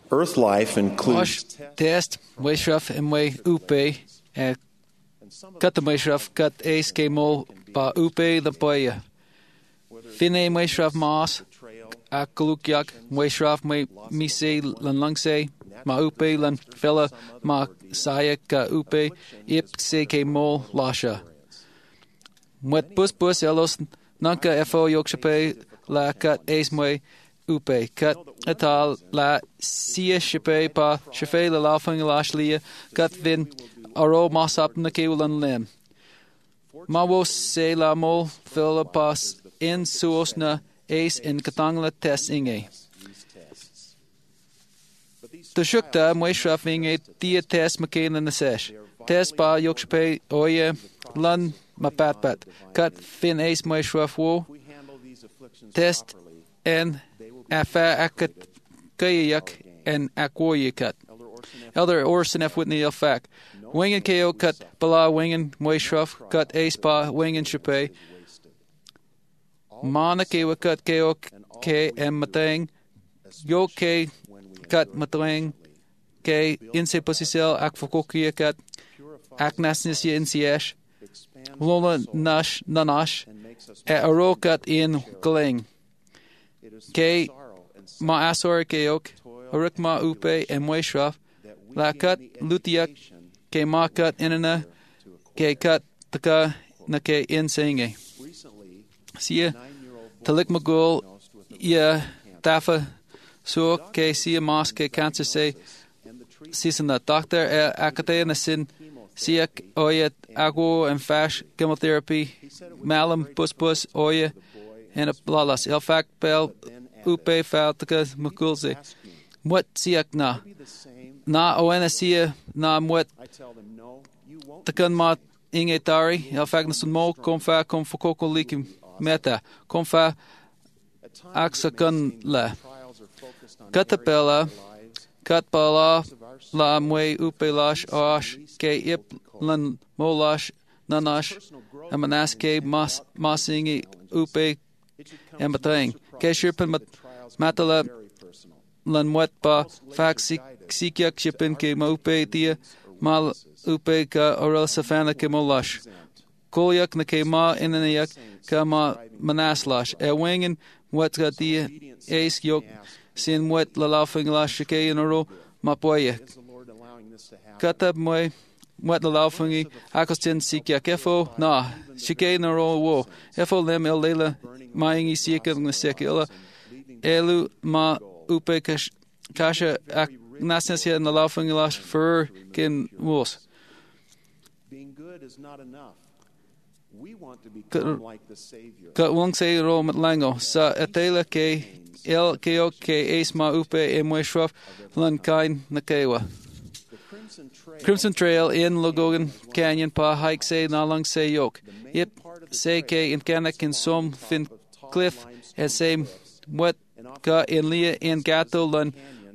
Earth life includes test wayshraf and way upe cut the wayshraf cut ace ke mo pa upe the boy fine wayshraf mas akulukyak wayshraf me mise lan langse ma upe lan fella ma saya ka upe ip se ke mo lasha Mwet bus elos nanka efo yokshape la kat ace mwe upe kat atal la sia shape pa shafe la lafang lashlia kat vin aro masap na keulan lem. Mawo se la mol fila pas in suos na ace in katangla test inge. The shukta mwe shraf inge tia test makena na sesh. Test pa yokshape oye lan mapat kat fin ace mwe shraf wo test en afa akat kayak en akwoyakat. Elder Orson F. Whitney Elfak. Wingen ko kat bala wingen moishruf kat ace pa wingen shape. Mana kewa kat ko ke em matang. Yo ke kat matang ke inse posisel akfokokia kat aknasnisya insiesh. Lola nash nanash e aro kat in galing. Ke ma asor keok, arik ma upe e moishraf, la kat lutiak, ke ma kat inana, ke kat taka na ke insinge. Sia talik magul, ia tafa so ke sia mas ke cancer se, season the doctor e akate na sin, siak oya agwo and fash chemotherapy, malum pus oya, and a blalas. El fact bel upe faltica makulze. What siak na? Na oena sia na mwet takan ma ingetari. El fact nasun mo komfa kom fokoko likim meta. Komfa aksakan la. Katapela katpala la mwe upe lash osh ke ip lan molash nanash amanaske masingi upe embatang ke shirpen matala lan mwet pa fak sikyak shipin ke maupe tia mal upe ka oral safana ke molash kolyak na ke ma inanayak ka ma manaslash e wingen wat ga tia ace yok sin mwet lalafing lash ke in oro mapoye katab moy mwet lalafingi akostin sikyak efo na shike na ro wo efo lem el lela maingi sikak na sekila elu ma upe kasha nasnesia na lalafingi lash fur kin wos being good is not enough. We want to become like the Savior. Ka wong se ro matlango sa etela ke el keo ke ace ma upe e mwe shruf lan kain na kewa. Crimson Trail in Logogan Canyon pa hike se na lang se yok. Ip se ke in kanak in som fin cliff and same what ka in lia in gato lan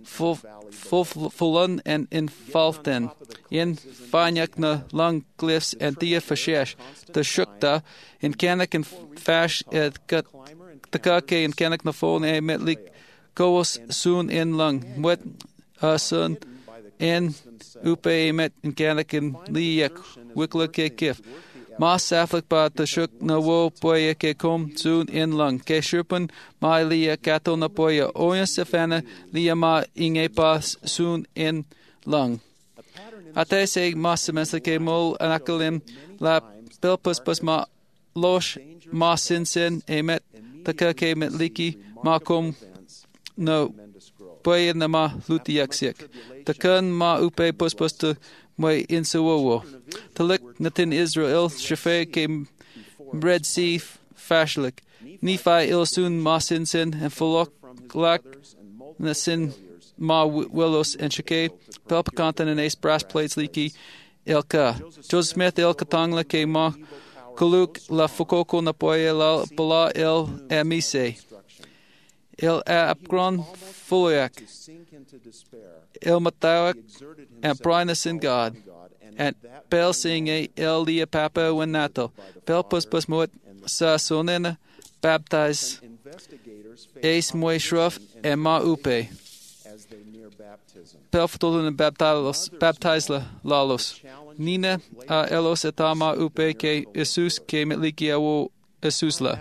fulun and in falten. In fanyak na lang cliffs and tia fashesh. The shukta in kanak in fash et kat takake in kanak na phone e metlik koos soon in lung. What sun in upe met in kanakin liyak wikla ke kif. Mas saflik pa ta shuk na wo poya ke kom soon in lung. Ke shurpan ma liya kato na poya oya safana liya ma inge pas soon in lung. Ate se mas semesla ke mol anakalim la pilpus pas ma losh ma sin e met taka ke met liki ma kom no poya na ma lutiaksik. Takan ma upe pus to my insuwo. Talik natin Israel shafe ke Red Sea fashlik. Nephi ilsun ma sinsin and fulok lak nasin ma willos and shake pelpakantan and ace brass plates leaky elka. Joseph Smith el katangla ke ma kuluk la fukoko na poye la pala el amise. El apgron fuluyak. El matawak and brightness in God. And pel sing el dia papa winato. Pel pus moet sa sonena baptize ace moy shruf and ma upe. pel fatulun baptize lalos. Nina elos etama upe ke Jesus ke metliki awo Jesusla.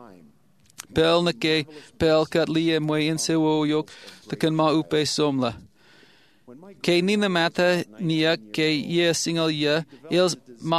Pel na ke pel kat lia mwe insewo yok takan ma upe somla. Ke nina mata nia ke ye single ye ils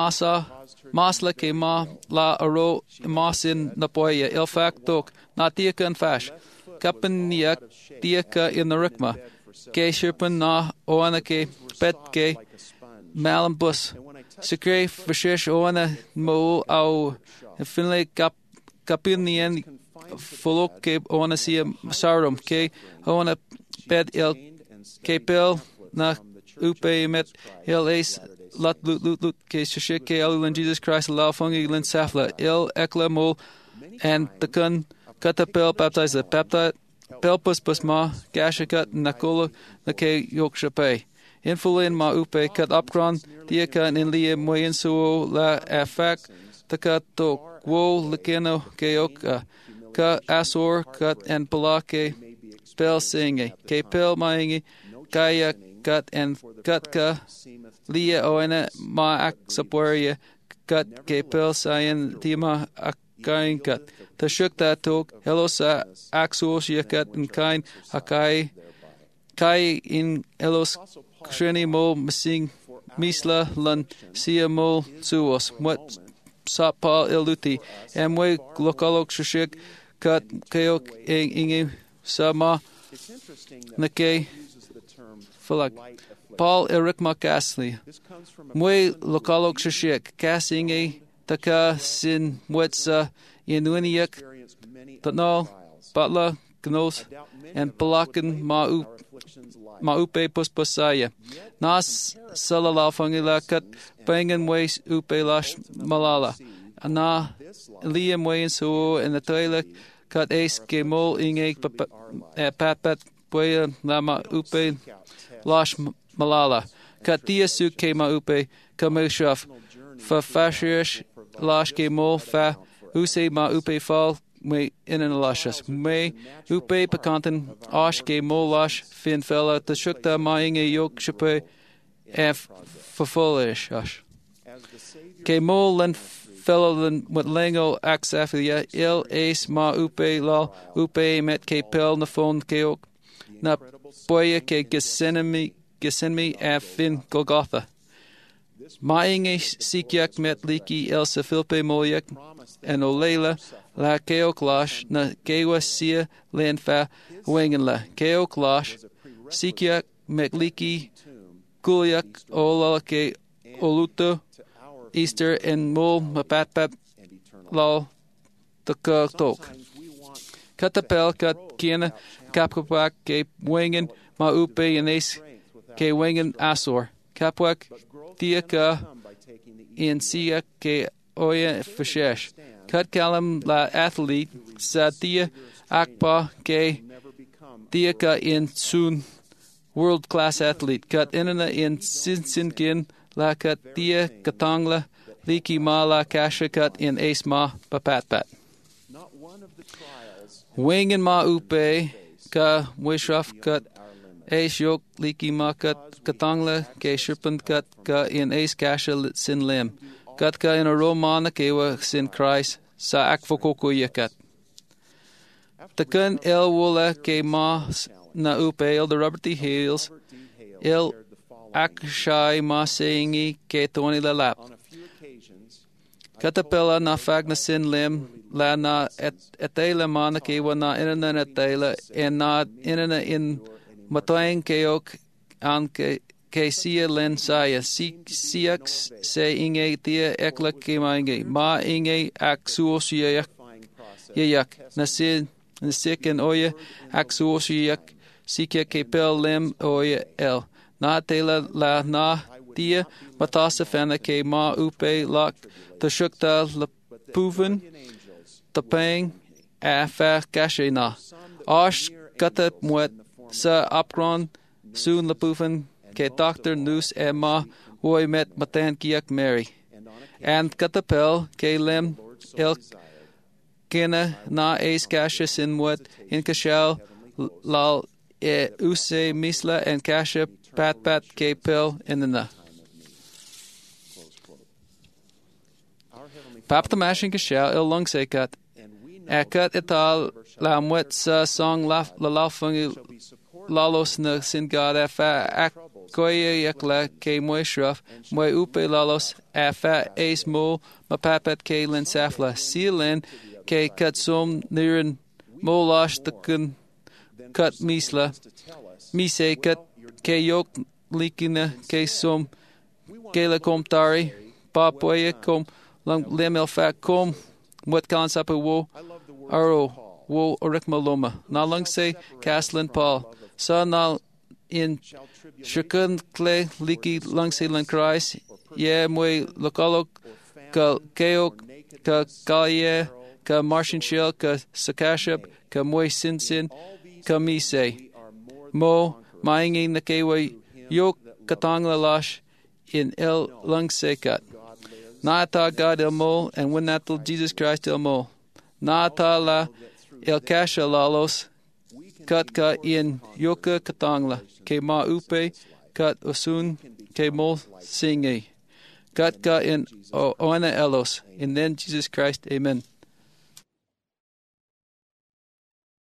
masla ke ma la aro masin na poya il factok na tia kan fash. Kapan nia tia ka in the rikma. Ke shirpan na oana ke pet ke malam bus. Sikre fashish oana mo au finle kapinien folok ke oana sia sarum ke oana pet il ke pel na upe met il es lat lut ke shishik ke alulan Jesus Christ la fungi lin safla il ekla mol and the kun katapel baptize the pelpus pus ma gashakat nakola na ke yokshape infulin ma upe kat upgron diaka in lia moyen suo la afak takato wo likeno ke ok ka asor kat and palake pel singe ke pel maingi kaya kat and katka lia oena ma ak sapwaria kat ke pel sayan tima akain kat ta shukta tok elosa axos yakat and kain akai kai in elos kreni mo missing misla lan sia mo suos what sapa eluti amwe lokalok shishik kat keok ingi sama nake falak Paul Eric Makasli mwe lokalok shishik kasingi taka sin wetsa inuiniak tatnal batla gnos and palakan ma upe puspasaya nas salala fangila kat pangan ways upe lash malala ana liam ways so in the toilet kat ace ke mol inge pat boya lama upe lash malala kat dia su ke ma upe kamushaf fa fashish lash ke mol fa use ma upe fall me in an lashas me upe pakanten ash ke molash fin fella the shukta mainge yok shape f folish ash ke molen fellow with lengo axafia il ace ma upe la upe met ke pel na phone ke ok na boya ke gesenmi af fin Golgotha mainge sikyak met liki elsa filpe molyak en olela la keoklash na kewasia lenfa wengenla keoklash sikyak mekliki kulyak ola ke oluto Easter en mol mapatpat lal tok katapel kat kiena kapkapak ke wengen ma upe enes ke wengen asor kapwak tiaka in siak ke oya fashesh kat kalam la athlete sa tia akpa ke tiaka in soon world class athlete kat inana in sinkin la kat tia katangla liki ma la kasha kat in ace ma papatpat wing and ma upe ka wishraf kat ace yok liki ma kat katangla ke shirpand kat ka in ace kasha sin lim kat ka in a romana kewa sin Christ sa akfokoko yakat takan el wola ke ma na upe el the Robert D. Hales el akshai ma seingi ke toni la lap katapela na fagna sin lim la na etela mana ke wana inana etela en na inana in matoeng keok an ke sia len saya siak se inge tia ekla ke mainge ma inge aksuos yak na siken oya aksuos yak sikia ke pel lim oya el na tela la na tia matasa fana ke ma upe lak the shukta la puven the pang afa kashena ash kata mwet sa apron soon la puven ke doctor news emma hoy met matan kiak Mary and katapel ke lem el kena na ace kasha sin mwet in kashal lal use misla and kasha pat ke pil inna. Paptamashin kashal il lungsekat. Akat etal lamwet sa song la lafungi lalos na singad afa akoye yakla ke moishraf moi upe lalos afa ace mo mapapat ke lin safla sealin ke katsum nirin molash the kun cut misla mise kat ke yok likina ke sum ke la kom tari papoye kom lang lemel fa kom what kan sapu wo aro wo orikmaloma na lang say Caslin Paul sa na in shukun kle liki lang say lang Christ ye moi lokalo ka keo ka kalye ka marshin shil ka sakashab ka moi sinsin ka mise mo maingin na kewa yok katang lalash in el lang sekat na ta God el mol and when that Jesus Christ el mol na ta la el kasha lalos kat ka in yoka katangla ke ma upe kat usun ke mol singi kat ka in oana elos and then Jesus Christ amen.